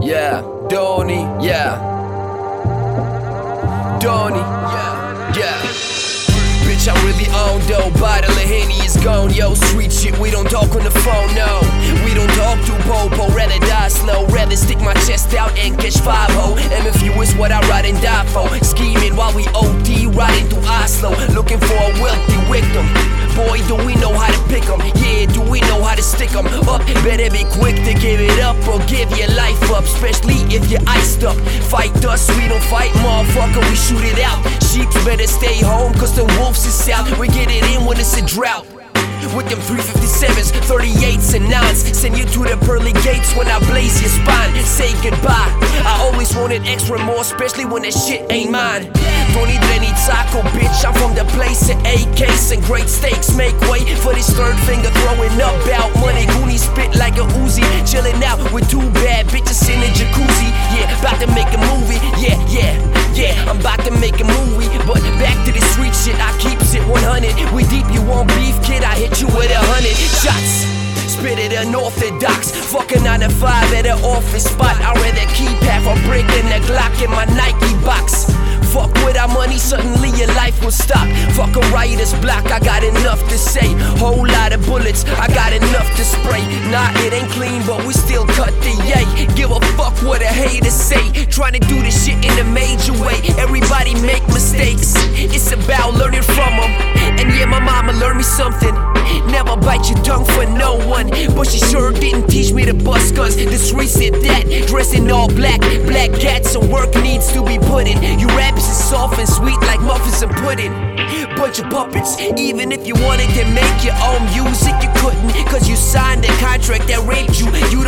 yeah, Donnie, yeah, Donnie, yeah. Bitch, I'm really on though, bottle of Henny is gone, yo. Sweet shit, we don't talk on the phone, no. We don't talk to Popo, rather die slow. Rather stick my chest out and catch 5-0. MFU is what I ride and die for. Scheming while we OD, riding through Oslo, looking for a wealthy victim. Boy, do we know how to pick 'em? Yeah, do we know how to stick 'em up? Better be quick to give it up or give your life up, especially if you're iced up. Fight us, we don't fight, motherfucker, we shoot it out. Sheeps better stay home, cause the wolves is out. We get it in when it's a drought. With them 357s, 38s and 9s, send you to the pearly gates when I blaze your spine. Say goodbye. I always wanted extra more, especially when that shit ain't mine. Don't need any taco, bitch. I'm from the place of AKs and great steaks. Make way for this third finger throwing up out money. Goonie spit like a Uzi, chilling out with two bad bitches in a jacuzzi. Yeah, about to make a movie. Yeah, I'm about to make a movie. But back to the street shit, I keeps it 100. We deep, you want beef, kid? I hit you with 100 shots. Spit it unorthodox. Fuck a 9 to 5 at an office spot. I'd rather keep half a brick than a Glock in my Nike box. Fuck with our money, suddenly your life will stop. Fuck a writer's block, I got enough to say. Whole lot of bullets, I got enough to spray. Nah, it ain't clean, but we still cut the yay. Give a fuck what a hater say. Trying to do this shit in a major way. Everybody make mistakes, it's about learning from them. And yeah, my mama learned me something. Never bite your tongue for no one. But she sure didn't teach me to bust, cause the street said that. Dressing all black, black cats, some work needs to be put in. You rappers is soft and sweet like muffins and pudding. Bunch of puppets, even if you wanted to make your own music, you couldn't. Cause you signed a contract that raped you. You